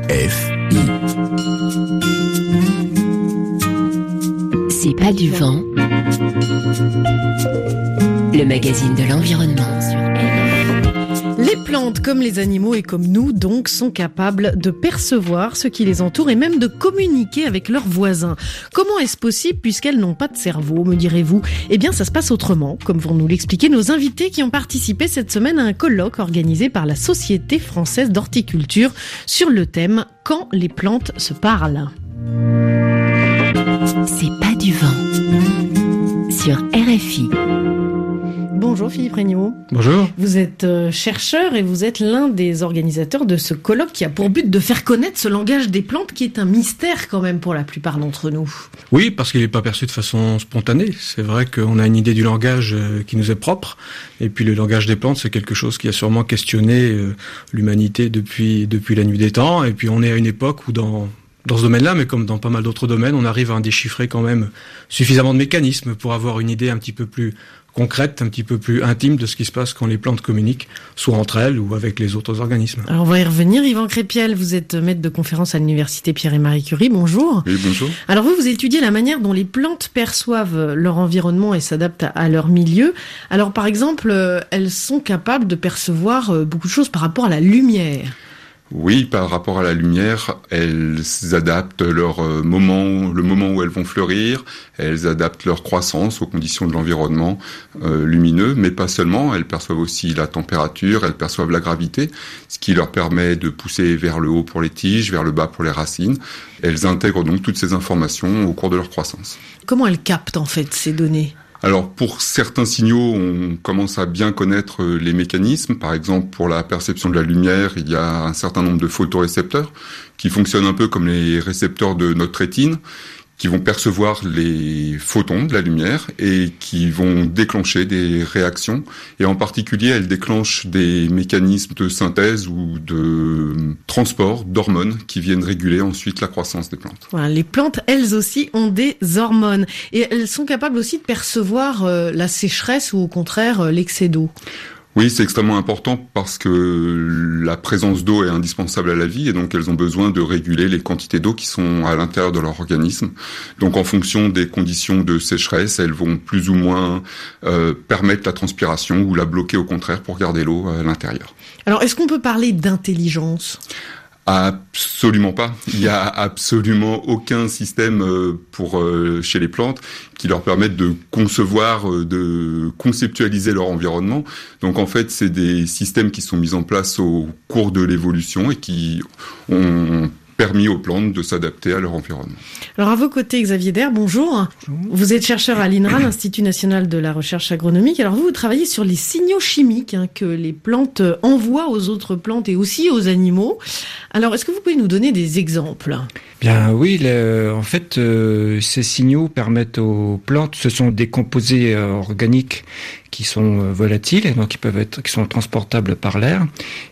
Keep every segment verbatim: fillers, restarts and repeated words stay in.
F I. C'est pas du vent. Le magazine de l'environnement sur R F I. Les plantes, comme les animaux et comme nous, donc, sont capables de percevoir ce qui les entoure et même de communiquer avec leurs voisins. Comment est-ce possible puisqu'elles n'ont pas de cerveau, me direz-vous ? Eh bien, ça se passe autrement, comme vont nous l'expliquer nos invités qui ont participé cette semaine à un colloque organisé par la Société française d'horticulture sur le thème « Quand les plantes se parlent ». C'est pas du vent sur R F I. Bonjour Philippe Regnault. Bonjour. Vous êtes euh, chercheur et vous êtes l'un des organisateurs de ce colloque qui a pour but de faire connaître ce langage des plantes qui est un mystère quand même pour la plupart d'entre nous. Oui, parce qu'il n'est pas perçu de façon spontanée. C'est vrai qu'on a une idée du langage euh, qui nous est propre. Et puis le langage des plantes, c'est quelque chose qui a sûrement questionné euh, l'humanité depuis, depuis la nuit des temps. Et puis on est à une époque où dans... Dans ce domaine-là, mais comme dans pas mal d'autres domaines, on arrive à déchiffrer quand même suffisamment de mécanismes pour avoir une idée un petit peu plus concrète, un petit peu plus intime de ce qui se passe quand les plantes communiquent, soit entre elles ou avec les autres organismes. Alors on va y revenir. Yvan Crépiel, vous êtes maître de conférence à l'université Pierre et Marie Curie. Bonjour. Oui, bonjour. Alors vous, vous étudiez la manière dont les plantes perçoivent leur environnement et s'adaptent à leur milieu. Alors par exemple, elles sont capables de percevoir beaucoup de choses par rapport à la lumière. Oui, par rapport à la lumière, elles adaptent leur moment, le moment où elles vont fleurir, elles adaptent leur croissance aux conditions de l'environnement euh, lumineux, mais pas seulement, elles perçoivent aussi la température, elles perçoivent la gravité, ce qui leur permet de pousser vers le haut pour les tiges, vers le bas pour les racines. Elles intègrent donc toutes ces informations au cours de leur croissance. Comment elles captent en fait ces données ? Alors, pour certains signaux, on commence à bien connaître les mécanismes. Par exemple, pour la perception de la lumière, il y a un certain nombre de photorécepteurs qui fonctionnent un peu comme les récepteurs de notre rétine, qui vont percevoir les photons de la lumière et qui vont déclencher des réactions. Et en particulier, elles déclenchent des mécanismes de synthèse ou de transport d'hormones qui viennent réguler ensuite la croissance des plantes. Voilà, les plantes, elles aussi, ont des hormones. Et elles sont capables aussi de percevoir euh, la sécheresse ou au contraire euh, l'excès d'eau. Oui, c'est extrêmement important parce que la présence d'eau est indispensable à la vie et donc elles ont besoin de réguler les quantités d'eau qui sont à l'intérieur de leur organisme. Donc en fonction des conditions de sécheresse, elles vont plus ou moins euh, permettre la transpiration ou la bloquer au contraire pour garder l'eau à l'intérieur. Alors est-ce qu'on peut parler d'intelligence ? Absolument pas. Il y a absolument aucun système pour euh, chez les plantes qui leur permette de concevoir, de conceptualiser leur environnement. Donc en fait, c'est des systèmes qui sont mis en place au cours de l'évolution et qui ont permis aux plantes de s'adapter à leur environnement. Alors à vos côtés, Xavier Daire, bonjour. bonjour. Vous êtes chercheur à l'I N R A, l'Institut National de la Recherche Agronomique. Alors vous, vous travaillez sur les signaux chimiques hein, que les plantes envoient aux autres plantes et aussi aux animaux. Alors est-ce que vous pouvez nous donner des exemples ? Bien oui, le, en fait, euh, ces signaux permettent aux plantes, ce sont des composés euh, organiques qui sont euh, volatiles, et donc qui peuvent être, qui sont transportables par l'air,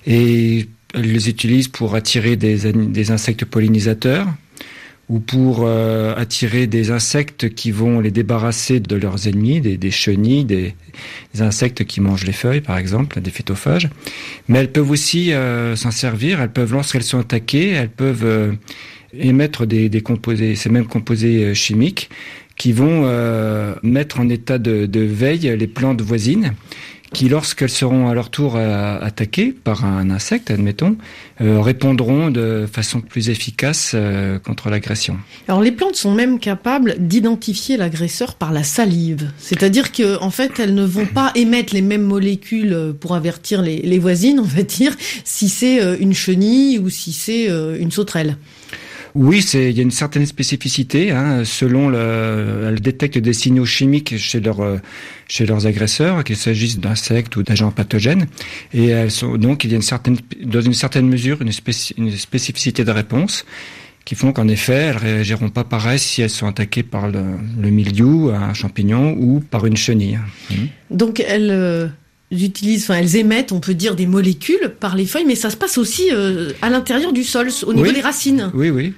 et elles les utilisent pour attirer des, des insectes pollinisateurs ou pour euh, attirer des insectes qui vont les débarrasser de leurs ennemis, des, des chenilles, des, des insectes qui mangent les feuilles, par exemple, des phytophages. Mais elles peuvent aussi euh, s'en servir. Elles peuvent, lorsqu'elles sont attaquées, elles peuvent euh, émettre des, des composés, ces mêmes composés euh, chimiques qui vont euh, mettre en état de, de veille les plantes voisines, qui, lorsqu'elles seront à leur tour euh, attaquées par un insecte, admettons, euh, répondront de façon plus efficace euh, contre l'agression. Alors les plantes sont même capables d'identifier l'agresseur par la salive. C'est-à-dire que, en fait, elles ne vont pas émettre les mêmes molécules pour avertir les, les voisines, on va dire, si c'est une chenille ou si c'est une sauterelle. Oui, c'est, il y a une certaine spécificité, hein, selon le, elles détectent des signaux chimiques chez leurs, chez leurs agresseurs, qu'il s'agisse d'insectes ou d'agents pathogènes, et elles sont, donc il y a une certaine, dans une certaine mesure, une, spéci, une spécificité de réponse, qui font qu'en effet, elles réagiront pas pareil si elles sont attaquées par le, le mildiou, un champignon, ou par une chenille. Mmh. Donc elles, euh... utilisent, enfin, elles émettent, on peut dire, des molécules par les feuilles, mais ça se passe aussi euh, à l'intérieur du sol, au niveau oui, des racines. Oui, oui.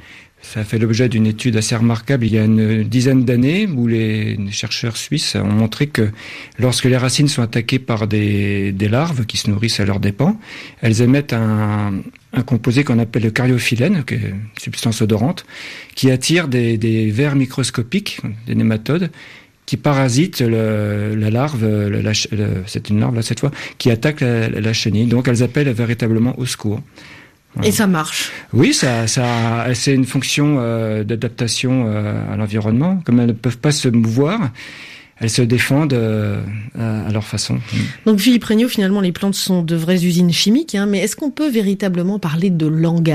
Ça a fait l'objet d'une étude assez remarquable il y a une dizaine d'années où les chercheurs suisses ont montré que lorsque les racines sont attaquées par des, des larves qui se nourrissent à leurs dépens, elles émettent un, un composé qu'on appelle le cariophyllène, qui est une substance odorante, qui attire des, des vers microscopiques, des nématodes, qui parasitent le, la larve, le, la, le, c'est une larve là cette fois, qui attaque la, la chenille. Donc elles appellent véritablement au secours. Et ça marche. Oui, ça, ça, c'est une fonction euh, d'adaptation euh, à l'environnement. Comme elles ne peuvent pas se mouvoir, elles se défendent euh, à leur façon. Donc Philippe Regnault, finalement, les plantes sont de vraies usines chimiques, hein, mais est-ce qu'on peut véritablement parler de langage ?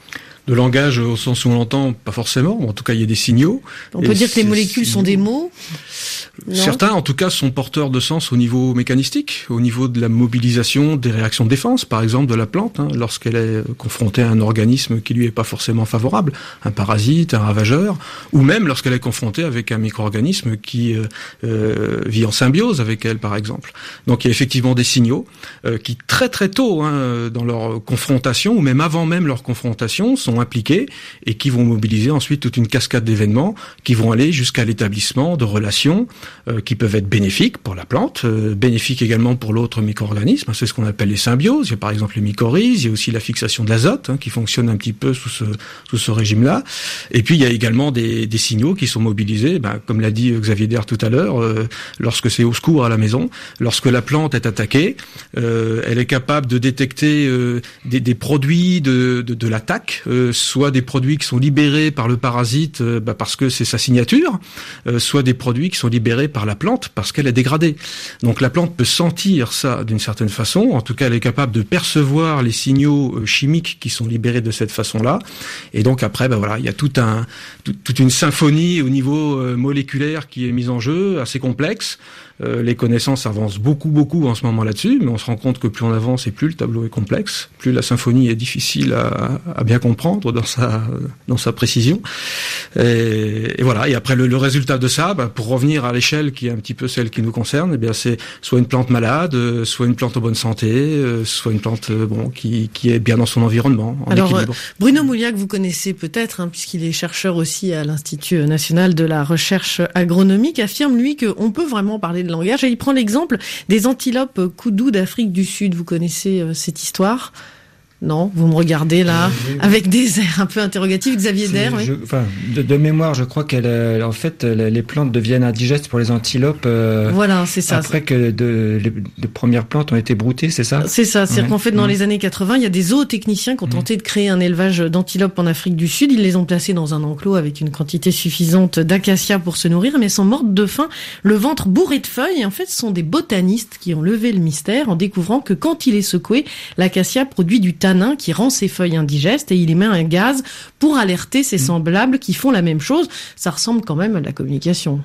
De langage au sens où on l'entend, pas forcément. En tout cas, il y a des signaux. On peut dire que les molécules sont des mots ? Non. Certains, en tout cas, sont porteurs de sens au niveau mécanistique, au niveau de la mobilisation des réactions de défense, par exemple, de la plante, hein, lorsqu'elle est confrontée à un organisme qui lui est pas forcément favorable, un parasite, un ravageur, ou même lorsqu'elle est confrontée avec un micro-organisme qui euh, euh, vit en symbiose avec elle, par exemple. Donc il y a effectivement des signaux euh, qui, très très tôt, hein, dans leur confrontation, ou même avant même leur confrontation, sont impliqués et qui vont mobiliser ensuite toute une cascade d'événements qui vont aller jusqu'à l'établissement de relations euh, qui peuvent être bénéfiques pour la plante, euh, bénéfiques également pour l'autre micro-organisme. C'est ce qu'on appelle les symbioses. Il y a par exemple les mycorhizes, il y a aussi la fixation de l'azote hein, qui fonctionne un petit peu sous ce, sous ce régime-là. Et puis il y a également des, des signaux qui sont mobilisés, ben, comme l'a dit Xavier Der tout à l'heure, euh, lorsque c'est au secours à la maison, lorsque la plante est attaquée, euh, elle est capable de détecter euh, des, des produits de, de, de l'attaque, euh, soit des produits qui sont libérés par le parasite euh, bah parce que c'est sa signature, euh, soit des produits qui sont libérés par la plante parce qu'elle est dégradée. Donc la plante peut sentir ça d'une certaine façon, en tout cas elle est capable de percevoir les signaux euh, chimiques qui sont libérés de cette façon-là, et donc après bah voilà, il y a tout un, tout, toute une symphonie au niveau euh, moléculaire qui est mise en jeu, assez complexe. Euh, les connaissances avancent beaucoup, beaucoup en ce moment là-dessus, mais on se rend compte que plus on avance et plus le tableau est complexe, plus la symphonie est difficile à, à bien comprendre dans sa, dans sa précision. Et, et voilà. Et après, le, le résultat de ça, bah, pour revenir à l'échelle qui est un petit peu celle qui nous concerne, eh bien, c'est soit une plante malade, soit une plante en bonne santé, soit une plante bon qui, qui est bien dans son environnement, en Alors, équilibre. Bruno Mouliac, vous connaissez peut-être, hein, puisqu'il est chercheur aussi à l'Institut national de la recherche agronomique, affirme lui qu'on peut vraiment parler de langage. Et il prend l'exemple des antilopes koudou d'Afrique du Sud. Vous connaissez euh, cette histoire ? Non, vous me regardez là, oui, oui, oui. avec des airs un peu interrogatifs. Xavier Der, oui. Je, enfin, de, de mémoire, je crois qu'elle, en fait, les plantes deviennent indigestes pour les antilopes. Euh, voilà, c'est ça. Après que de, les, de premières plantes ont été broutées, c'est ça ? C'est ça. C'est-à-dire ouais. qu'en fait, dans mmh. les années quatre-vingts, il y a des zootechniciens qui ont tenté de créer un élevage d'antilopes en Afrique du Sud. Ils les ont placés dans un enclos avec une quantité suffisante d'acacias pour se nourrir, mais elles sont mortes de faim, le ventre bourré de feuilles. Et en fait, ce sont des botanistes qui ont levé le mystère en découvrant que quand il est secoué, l'acacia produit du tanin qui rend ses feuilles indigestes et il émet un gaz pour alerter ses semblables qui font la même chose. Ça ressemble quand même à de la communication.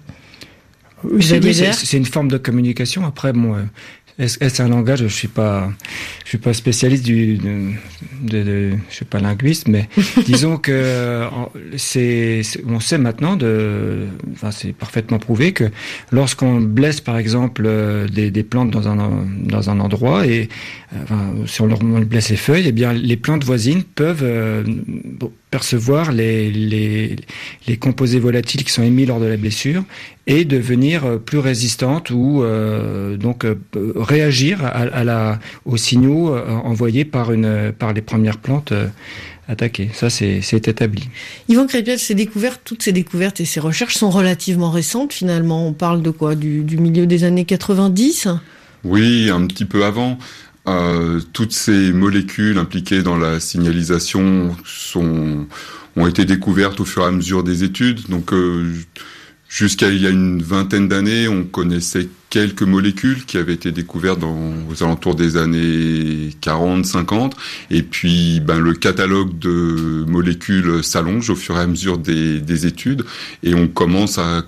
Oui, c'est, oui, c'est, c'est une forme de communication. Après, moi, est-ce, est-ce un langage ? Je suis pas, je suis pas spécialiste du, de, de, de je suis pas linguiste, mais disons que c'est, c'est, on sait maintenant de, enfin, c'est parfaitement prouvé que lorsqu'on blesse, par exemple, des, des plantes dans un, dans un endroit et, enfin, si on leur on blesse les feuilles, eh bien, les plantes voisines peuvent euh, percevoir les, les, les composés volatiles qui sont émis lors de la blessure et devenir plus résistantes ou euh, donc euh, réagir à, à la, aux signaux euh, envoyés par, une, par les premières plantes euh, attaquées. Ça, c'est, c'est établi. Yvan Crépiel, ces découvertes, toutes ces découvertes et ces recherches sont relativement récentes finalement. On parle de quoi ? Du, du milieu des années quatre-vingt-dix ? Oui, un petit peu avant. Euh, toutes ces molécules impliquées dans la signalisation sont, ont été découvertes au fur et à mesure des études. Donc, euh, jusqu'à il y a une vingtaine d'années, on connaissait quelques molécules qui avaient été découvertes dans, aux alentours des années quarante, cinquante. Et puis, ben, le catalogue de molécules s'allonge au fur et à mesure des, des études. Et on commence à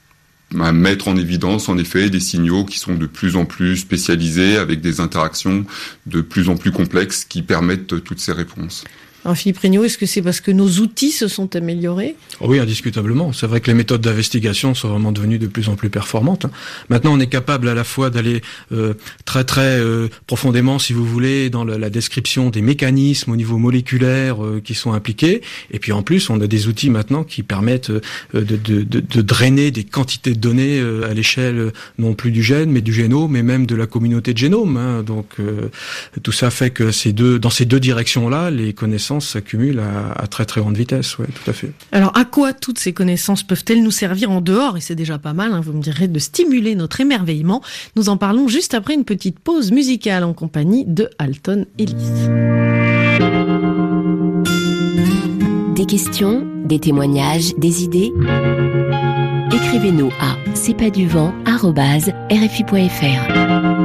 à mettre en évidence, en effet, des signaux qui sont de plus en plus spécialisés, avec des interactions de plus en plus complexes qui permettent toutes ces réponses. Alors Philippe Regnault, est-ce que c'est parce que nos outils se sont améliorés ? Oui, indiscutablement. C'est vrai que les méthodes d'investigation sont vraiment devenues de plus en plus performantes. Maintenant, on est capable à la fois d'aller euh, très très euh, profondément, si vous voulez, dans la, la description des mécanismes au niveau moléculaire euh, qui sont impliqués. Et puis en plus, on a des outils maintenant qui permettent euh, de, de, de, de drainer des quantités de données euh, à l'échelle euh, non plus du gène, mais du génome, et même de la communauté de génomes. Hein. Donc euh, tout ça fait que ces deux, dans ces deux directions-là, les connaissances s'accumulent à, à très très grande vitesse. Ouais, tout à fait. Alors à quoi toutes ces connaissances peuvent-elles nous servir en dehors, et c'est déjà pas mal, hein, vous me direz, de stimuler notre émerveillement. Nous en parlons juste après une petite pause musicale en compagnie de Alton Ellis. Des questions, des témoignages, des idées ? Écrivez-nous à c'est pas du vent arobase r f i point f r.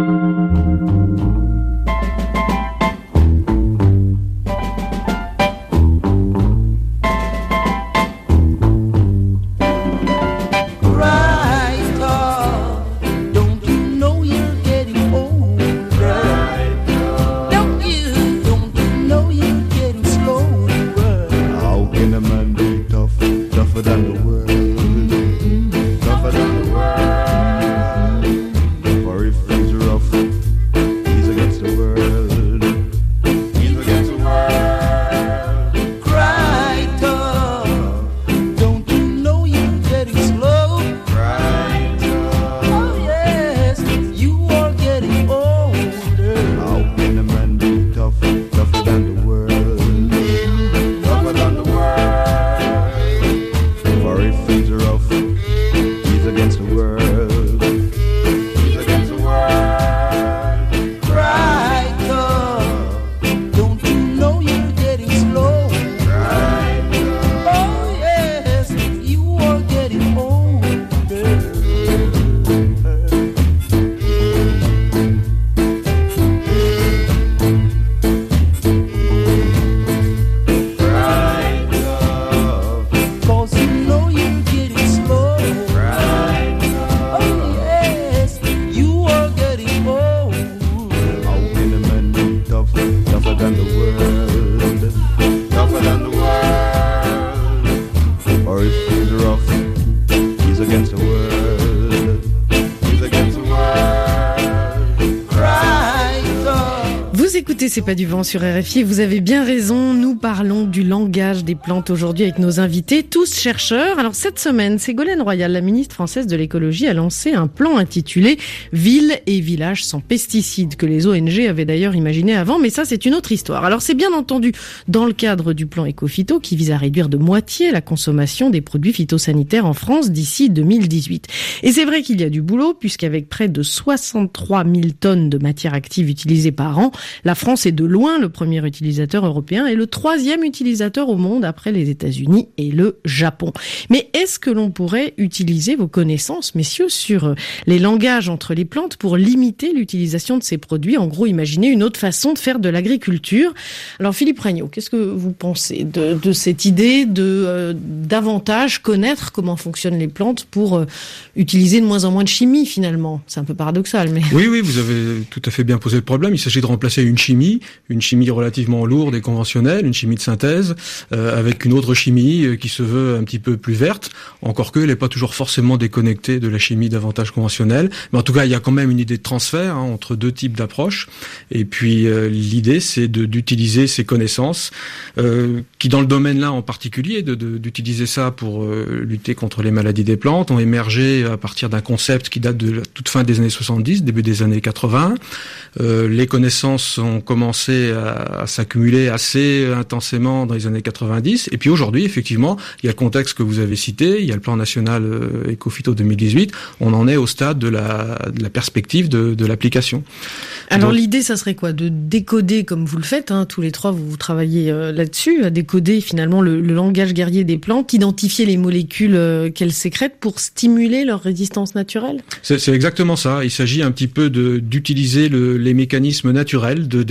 C'est pas du vent sur R F I, vous avez bien raison, nous parlons du langage des plantes aujourd'hui avec nos invités, tous chercheurs. Alors cette semaine, Ségolène Royal, la ministre française de l'écologie, a lancé un plan intitulé « Villes et villages sans pesticides » que les O N G avaient d'ailleurs imaginé avant, mais ça c'est une autre histoire. Alors c'est bien entendu dans le cadre du plan Éco-Phyto qui vise à réduire de moitié la consommation des produits phytosanitaires en France d'ici deux mille dix-huit. Et c'est vrai qu'il y a du boulot puisqu'avec près de soixante-trois mille tonnes de matières actives utilisées par an, la France est de loin le premier utilisateur européen et le troisième utilisateur au monde après les États-Unis et le Japon. Mais est-ce que l'on pourrait utiliser vos connaissances, messieurs, sur les langages entre les plantes pour limiter l'utilisation de ces produits ? En gros, imaginez une autre façon de faire de l'agriculture. Alors Philippe Regnault, qu'est-ce que vous pensez de, de cette idée de euh, davantage connaître comment fonctionnent les plantes pour euh, utiliser de moins en moins de chimie finalement ? C'est un peu paradoxal, mais... Oui, oui, vous avez tout à fait bien posé le problème. Il s'agit de remplacer une chimie, une chimie relativement lourde et conventionnelle, une chimie de synthèse, euh, avec une autre chimie euh, qui se veut un petit peu plus verte, encore que elle n'est pas toujours forcément déconnectée de la chimie davantage conventionnelle. Mais en tout cas, il y a quand même une idée de transfert hein, entre deux types d'approches. Et puis euh, l'idée, c'est de, d'utiliser ces connaissances, euh, qui dans le domaine-là en particulier, de, de, d'utiliser ça pour euh, lutter contre les maladies des plantes, ont émergé à partir d'un concept qui date de la toute fin des années soixante-dix, début des années quatre-vingts. Euh, les connaissances ont commencé à, à s'accumuler assez intensément dans les années quatre-vingt-dix. Et puis aujourd'hui, effectivement, il y a le contexte que vous avez cité, il y a le plan national euh, Éco-Phyto deux mille dix-huit. On en est au stade de la, de la perspective de, de l'application. Alors Donc, l'idée, ça serait quoi ? De décoder, comme vous le faites, hein, tous les trois, vous, vous travaillez euh, là-dessus, à décoder finalement le, le langage guerrier des plantes, identifier les molécules euh, qu'elles sécrètent pour stimuler leur résistance naturelle ? C'est, c'est exactement ça. Il s'agit un petit peu de, d'utiliser le, les mécanismes naturels de défense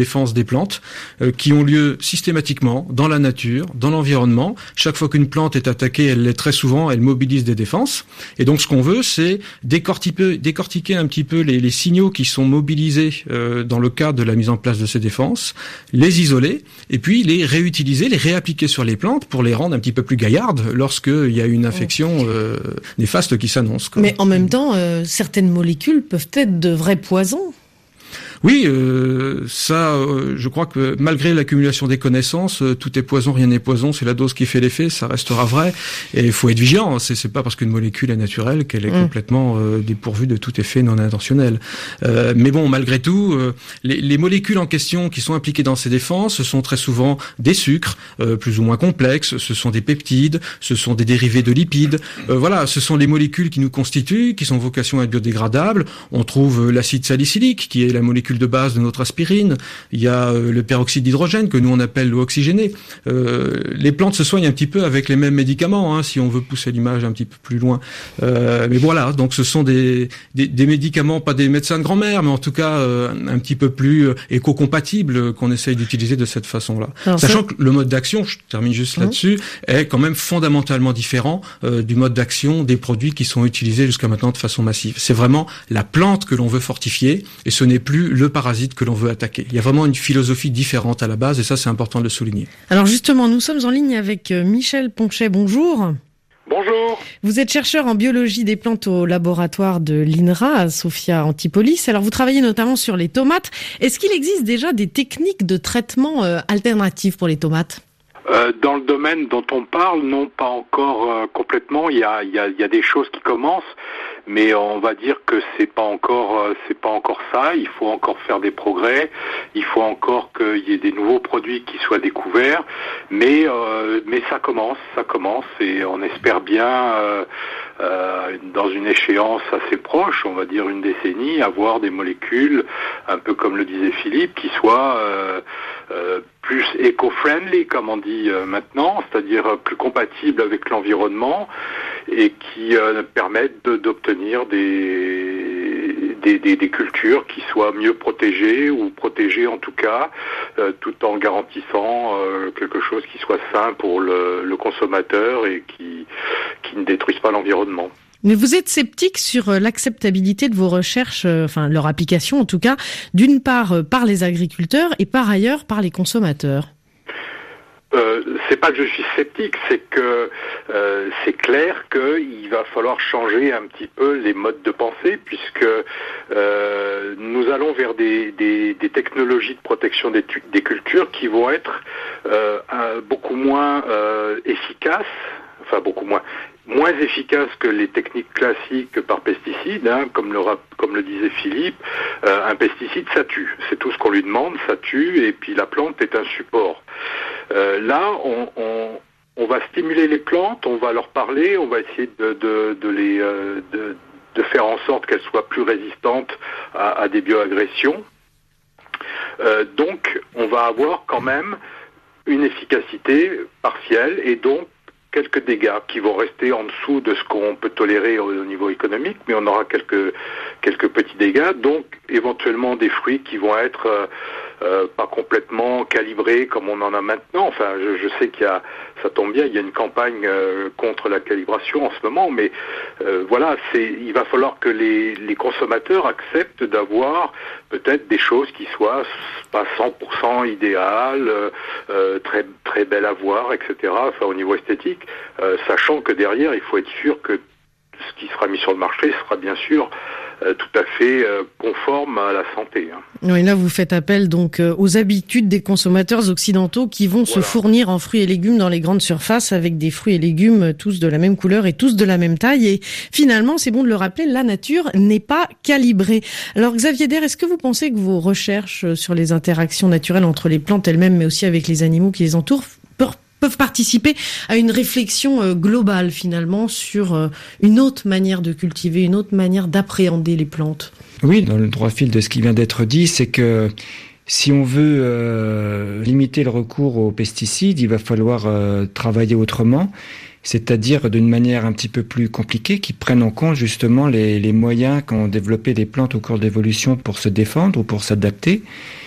défense des plantes euh, qui ont lieu systématiquement dans la nature, dans l'environnement. Chaque fois qu'une plante est attaquée, elle l'est très souvent, elle mobilise des défenses. Et donc ce qu'on veut, c'est décortiquer, décortiquer un petit peu les, les signaux qui sont mobilisés euh, dans le cadre de la mise en place de ces défenses, les isoler et puis les réutiliser, les réappliquer sur les plantes pour les rendre un petit peu plus gaillardes lorsqu'il y a une infection euh, néfaste qui s'annonce, quoi. Mais en même temps, euh, certaines molécules peuvent être de vrais poisons. Oui, euh, ça, euh, je crois que malgré l'accumulation des connaissances, euh, tout est poison, rien n'est poison, c'est la dose qui fait l'effet, ça restera vrai. Et il faut être vigilant. C'est, c'est pas parce qu'une molécule est naturelle qu'elle est mmh. complètement euh, dépourvue de tout effet non intentionnel. Euh, mais bon, malgré tout, euh, les, les molécules en question qui sont impliquées dans ces défenses, ce sont très souvent des sucres, euh, plus ou moins complexes. Ce sont des peptides, ce sont des dérivés de lipides. Euh, voilà, ce sont les molécules qui nous constituent, qui sont vocation à être biodégradables. On trouve euh, l'acide salicylique, qui est la molécule de base de notre aspirine. Il y a euh, le peroxyde d'hydrogène que nous on appelle l'eau oxygénée. Euh, les plantes se soignent un petit peu avec les mêmes médicaments, hein, si on veut pousser l'image un petit peu plus loin. Euh, mais voilà, donc ce sont des, des, des médicaments, pas des médecins de grand-mère, mais en tout cas euh, un petit peu plus euh, éco-compatibles qu'on essaye d'utiliser de cette façon-là. Alors, sachant ça... que le mode d'action, je termine juste mmh. là-dessus, est quand même fondamentalement différent euh, du mode d'action des produits qui sont utilisés jusqu'à maintenant de façon massive. C'est vraiment la plante que l'on veut fortifier et ce n'est plus le parasite que l'on veut attaquer. Il y a vraiment une philosophie différente à la base et ça, c'est important de le souligner. Alors justement, nous sommes en ligne avec Michel Ponchet. Bonjour. Bonjour. Vous êtes chercheur en biologie des plantes au laboratoire de l'I N R A à Sophia Antipolis. Alors vous travaillez notamment sur les tomates. Est-ce qu'il existe déjà des techniques de traitement euh, alternatives pour les tomates ? Euh, dans le domaine dont on parle, non, pas encore euh, complètement. Il y a, il y a, il y a des choses qui commencent, mais on va dire que c'est pas encore, euh, c'est pas encore ça. Il faut encore faire des progrès. Il faut encore qu'il y ait des nouveaux produits qui soient découverts. Mais, euh, mais ça commence, ça commence, et on espère bien, euh, euh, dans une échéance assez proche, on va dire une décennie, avoir des molécules, un peu comme le disait Philippe, qui soient euh, euh, plus éco-friendly, comme on dit euh, maintenant, c'est-à-dire plus compatibles avec l'environnement et qui euh, permettent de, d'obtenir des, des, des, des cultures qui soient mieux protégées ou protégées en tout cas, euh, tout en garantissant euh, quelque chose qui soit sain pour le, le consommateur et qui, qui ne détruise pas l'environnement. Mais vous êtes sceptique sur l'acceptabilité de vos recherches, enfin leur application en tout cas, d'une part par les agriculteurs et par ailleurs par les consommateurs. Euh, c'est pas que je suis sceptique, c'est que euh, c'est clair qu'il va falloir changer un petit peu les modes de pensée, puisque euh, nous allons vers des, des, des technologies de protection des, des cultures qui vont être euh, un, beaucoup moins euh, efficaces, enfin beaucoup moins. moins efficace que les techniques classiques par pesticide, hein, comme, le, comme le disait Philippe. Euh, un pesticide, ça tue. C'est tout ce qu'on lui demande, ça tue, et puis la plante est un support. Euh, là, on, on, on va stimuler les plantes, on va leur parler, on va essayer de, de, de, les, euh, de, de faire en sorte qu'elles soient plus résistantes à, à des bioagressions. Euh, donc, on va avoir quand même une efficacité partielle, et donc quelques dégâts qui vont rester en dessous de ce qu'on peut tolérer au, au niveau économique, mais on aura quelques quelques petits dégâts, donc éventuellement des fruits qui vont être euh, euh, pas complètement calibrés comme on en a maintenant. Enfin, je, je sais qu'il y a, ça tombe bien, il y a une campagne euh, contre la calibration en ce moment, mais euh, voilà, c'est, il va falloir que les, les consommateurs acceptent d'avoir peut-être des choses qui soient pas cent pour cent idéales, euh, très très belles à voir, et cetera. Enfin, au niveau esthétique. Euh, sachant que derrière, il faut être sûr que ce qui sera mis sur le marché sera bien sûr euh, tout à fait euh, conforme à la santé. Hein. Oui, là, vous faites appel donc euh, aux habitudes des consommateurs occidentaux qui vont voilà. se fournir en fruits et légumes dans les grandes surfaces avec des fruits et légumes tous de la même couleur et tous de la même taille. Et finalement, c'est bon de le rappeler, la nature n'est pas calibrée. Alors Xavier Der, est-ce que vous pensez que vos recherches sur les interactions naturelles entre les plantes elles-mêmes, mais aussi avec les animaux qui les entourent, peuvent participer à une réflexion euh, globale finalement sur euh, une autre manière de cultiver, une autre manière d'appréhender les plantes? Oui, dans le droit fil de ce qui vient d'être dit, c'est que si on veut euh, limiter le recours aux pesticides, il va falloir euh, travailler autrement, c'est-à-dire d'une manière un petit peu plus compliquée, qui prenne en compte justement les, les moyens qu'ont développé les plantes au cours de l'évolution pour se défendre ou pour s'adapter.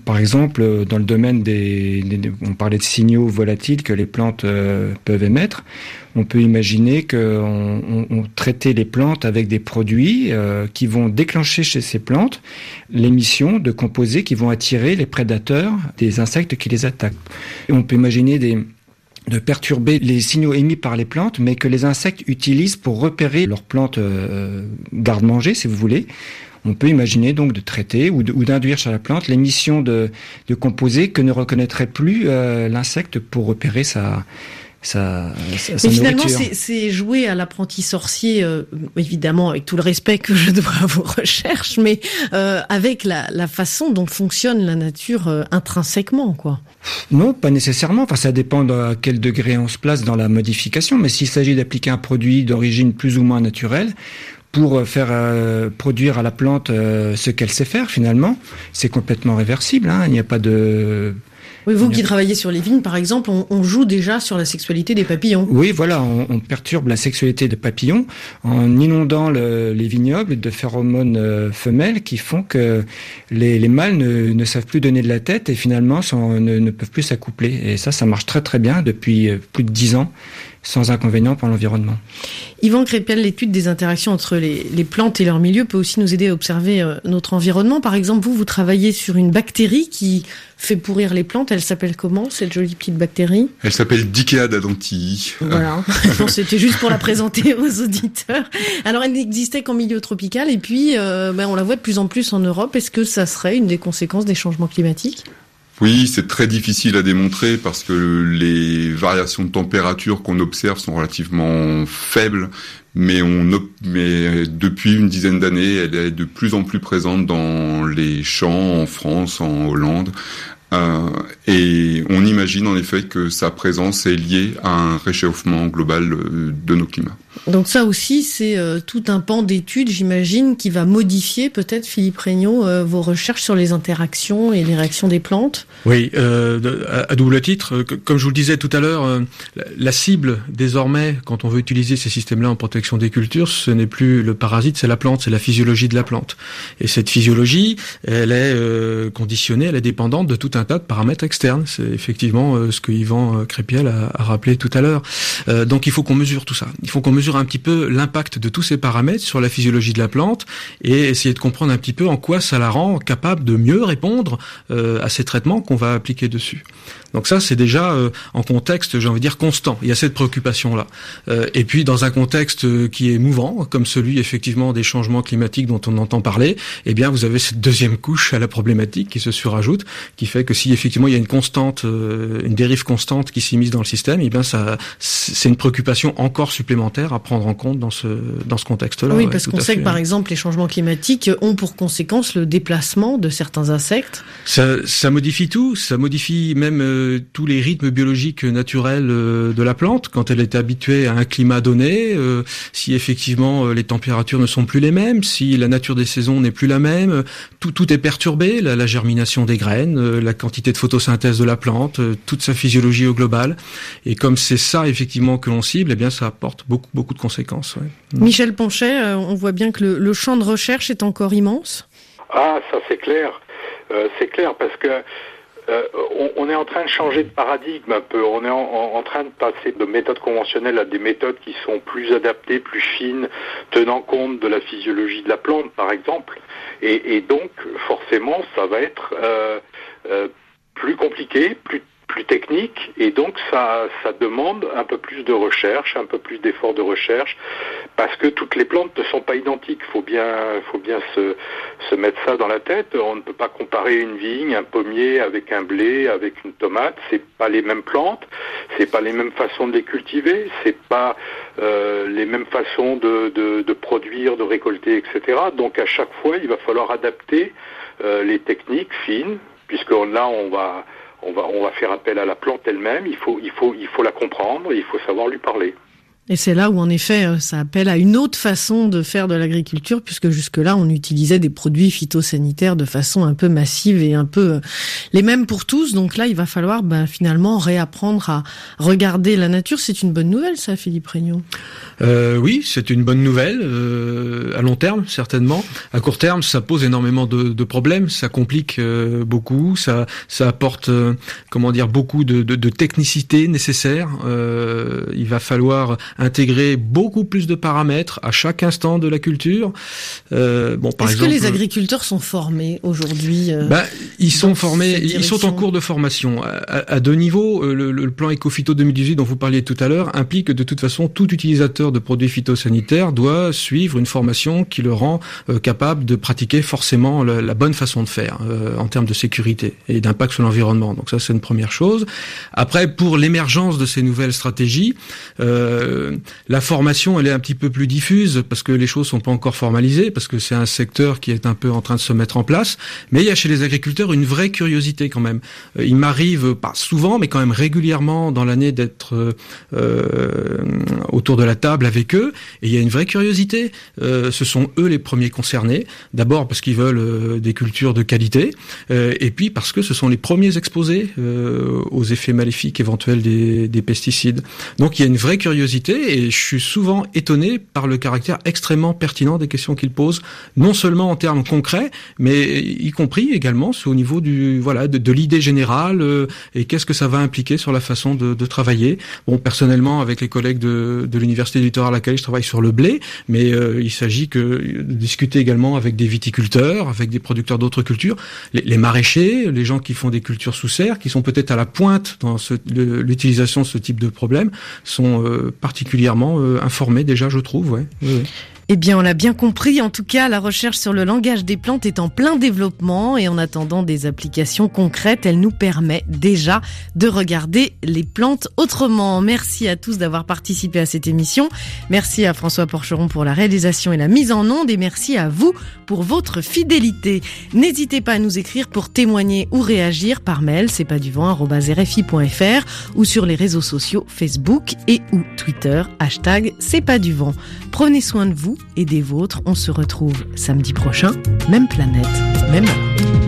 par exemple, dans le domaine des, des on parlait de signaux volatiles que les plantes euh, peuvent émettre. On peut imaginer qu'on on, on traitait les plantes avec des produits euh, qui vont déclencher chez ces plantes l'émission de composés qui vont attirer les prédateurs des insectes qui les attaquent. Et on peut imaginer des de perturber les signaux émis par les plantes, mais que les insectes utilisent pour repérer leurs plantes euh, garde-manger, si vous voulez. On peut imaginer donc de traiter ou, de, ou d'induire sur la plante l'émission de, de composés que ne reconnaîtrait plus euh, l'insecte pour repérer sa, sa, sa, Mais sa finalement, nourriture. c'est, c'est jouer à l'apprenti sorcier, euh, évidemment, avec tout le respect que je dois à vos recherches, mais euh, avec la, la façon dont fonctionne la nature euh, intrinsèquement, quoi. Non, pas nécessairement. Enfin, ça dépend à quel degré on se place dans la modification. Mais s'il s'agit d'appliquer un produit d'origine plus ou moins naturelle, pour faire euh, produire à la plante euh, ce qu'elle sait faire, finalement, c'est complètement réversible. Hein. Il n'y a pas de... Oui, vous qui travaillez sur les vignes, par exemple, on, on joue déjà sur la sexualité des papillons. Oui, voilà, on, on perturbe la sexualité des papillons en inondant le, les vignobles de phéromones euh, femelles qui font que les, les mâles ne, ne savent plus donner de la tête et finalement sont, ne, ne peuvent plus s'accoupler. Et ça, ça marche très très bien depuis plus de dix ans, sans inconvénient pour l'environnement. Yvan Crépiel, l'étude des interactions entre les, les plantes et leur milieu peut aussi nous aider à observer euh, notre environnement. Par exemple, vous, vous travaillez sur une bactérie qui fait pourrir les plantes. Elle s'appelle comment, cette jolie petite bactérie ? Elle s'appelle Dichéa dadantii. Voilà. Bon, c'était juste pour la présenter aux auditeurs. Alors, elle n'existait qu'en milieu tropical et puis euh, ben, on la voit de plus en plus en Europe. Est-ce que ça serait une des conséquences des changements climatiques ? Oui, c'est très difficile à démontrer parce que les variations de température qu'on observe sont relativement faibles, mais, on, mais depuis une dizaine d'années, elle est de plus en plus présente dans les champs en France, en Hollande. Euh, et on imagine en effet que sa présence est liée à un réchauffement global de nos climats. Donc ça aussi, c'est euh, tout un pan d'études, j'imagine, qui va modifier peut-être, Philippe Regnault, euh, vos recherches sur les interactions et les réactions des plantes. Oui, euh, de, à, à double titre, que, comme je vous le disais tout à l'heure, euh, la, la cible désormais, quand on veut utiliser ces systèmes-là en protection des cultures, ce n'est plus le parasite, c'est la plante, c'est la physiologie de la plante. Et cette physiologie, elle est euh, conditionnée, elle est dépendante de tout un tas de paramètres externes. C'est effectivement euh, ce que Yvan Crépiel a, a rappelé tout à l'heure. Euh, donc il faut qu'on mesure tout ça. Il faut qu'on mesure un petit peu l'impact de tous ces paramètres sur la physiologie de la plante et essayer de comprendre un petit peu en quoi ça la rend capable de mieux répondre euh, à ces traitements qu'on va appliquer dessus. Donc ça, c'est déjà euh, en contexte, j'ai envie de dire, constant. Il y a cette préoccupation-là. Euh, et puis, dans un contexte qui est mouvant, comme celui, effectivement, des changements climatiques dont on entend parler, eh bien, vous avez cette deuxième couche à la problématique qui se surajoute, qui fait que si, effectivement, il y a une constante, euh, une dérive constante qui s'immisce dans le système, eh bien, ça, c'est une préoccupation encore supplémentaire à prendre en compte dans ce, dans ce contexte-là. Oui, ouais, parce qu'on sait que, par exemple, les changements climatiques ont pour conséquence le déplacement de certains insectes. Ça, ça modifie tout. Ça modifie même euh, tous les rythmes biologiques naturels euh, de la plante quand elle est habituée à un climat donné, euh, si effectivement euh, les températures ne sont plus les mêmes, si la nature des saisons n'est plus la même, euh, tout, tout est perturbé, la, la germination des graines, euh, la quantité de photosynthèse de la plante, euh, toute sa physiologie au global. Et comme c'est ça effectivement que l'on cible, eh bien ça apporte beaucoup beaucoup de conséquences. Ouais. Michel Ponchet, euh, on voit bien que le, le champ de recherche est encore immense. Ah, ça c'est clair. Euh, c'est clair parce que Euh, on, on est en train de changer de paradigme un peu. On est en, en, en train de passer de méthodes conventionnelles à des méthodes qui sont plus adaptées, plus fines, tenant compte de la physiologie de la plante, par exemple. Et, et donc, forcément, ça va être euh, euh, plus compliqué, plus plus technique, et donc ça ça demande un peu plus de recherche, un peu plus d'efforts de recherche, parce que toutes les plantes ne sont pas identiques. Faut bien faut bien se se mettre ça dans la tête. On ne peut pas comparer une vigne, un pommier avec un blé, avec une tomate. C'est pas les mêmes plantes, c'est pas les mêmes façons de les cultiver, c'est pas euh, les mêmes façons de, de de produire, de récolter, et cetera. Donc à chaque fois, il va falloir adapter euh, les techniques fines, puisque là on va On va, on va faire appel à la plante elle-même, il faut, il faut, il faut la comprendre, il faut savoir lui parler. Et c'est là où, en effet, ça appelle à une autre façon de faire de l'agriculture, puisque jusque-là, on utilisait des produits phytosanitaires de façon un peu massive et un peu les mêmes pour tous. Donc là, il va falloir ben, finalement réapprendre à regarder la nature. C'est une bonne nouvelle, ça, Philippe Regnault. Euh, oui, c'est une bonne nouvelle, euh, à long terme, certainement. À court terme, ça pose énormément de, de problèmes, ça complique euh, beaucoup, ça, ça apporte, euh, comment dire, beaucoup de, de, de technicité nécessaire. Euh, il va falloir intégrer beaucoup plus de paramètres à chaque instant de la culture. Euh, bon, par Est-ce exemple, que les agriculteurs sont formés aujourd'hui euh, bah, ils sont formés, ils sont en cours de formation à, à, à deux niveaux. Le, le plan Ecophyto deux mille dix-huit dont vous parliez tout à l'heure implique que de toute façon tout utilisateur de produits phytosanitaires doit suivre une formation qui le rend euh, capable de pratiquer forcément la, la bonne façon de faire euh, en termes de sécurité et d'impact sur l'environnement. Donc ça, c'est une première chose. Après, pour l'émergence de ces nouvelles stratégies, euh, la formation, elle est un petit peu plus diffuse parce que les choses sont pas encore formalisées, parce que c'est un secteur qui est un peu en train de se mettre en place. Mais il y a chez les agriculteurs une vraie curiosité quand même. Euh, il m'arrive, pas souvent, mais quand même régulièrement dans l'année d'être euh, autour de la table avec eux, et il y a une vraie curiosité. Euh, ce sont eux les premiers concernés. D'abord parce qu'ils veulent euh, des cultures de qualité, euh, et puis parce que ce sont les premiers exposés euh, aux effets maléfiques éventuels des, des pesticides. Donc il y a une vraie curiosité. Et je suis souvent étonné par le caractère extrêmement pertinent des questions qu'il pose, non seulement en termes concrets, mais y compris également au niveau du voilà de, de l'idée générale euh, et qu'est-ce que ça va impliquer sur la façon de, de travailler. Bon, personnellement, avec les collègues de, de l'université du littoral à laquelle je travaille sur le blé, mais euh, il s'agit que de discuter également avec des viticulteurs, avec des producteurs d'autres cultures, les, les maraîchers, les gens qui font des cultures sous serre, qui sont peut-être à la pointe dans ce, le, l'utilisation de ce type de problème, sont euh, particulièrement euh, informés déjà, je trouve. Ouais. Oui, oui. Eh bien, on l'a bien compris. En tout cas, la recherche sur le langage des plantes est en plein développement et en attendant des applications concrètes, elle nous permet déjà de regarder les plantes autrement. Merci à tous d'avoir participé à cette émission. Merci à François Porcheron pour la réalisation et la mise en onde et merci à vous pour votre fidélité. N'hésitez pas à nous écrire pour témoigner ou réagir par mail, c'est pas du vent arobase r f i point f r ou sur les réseaux sociaux Facebook et ou Twitter, hashtag c'est pas du vent. Prenez soin de vous et des vôtres. On se retrouve samedi prochain, même planète, même heure.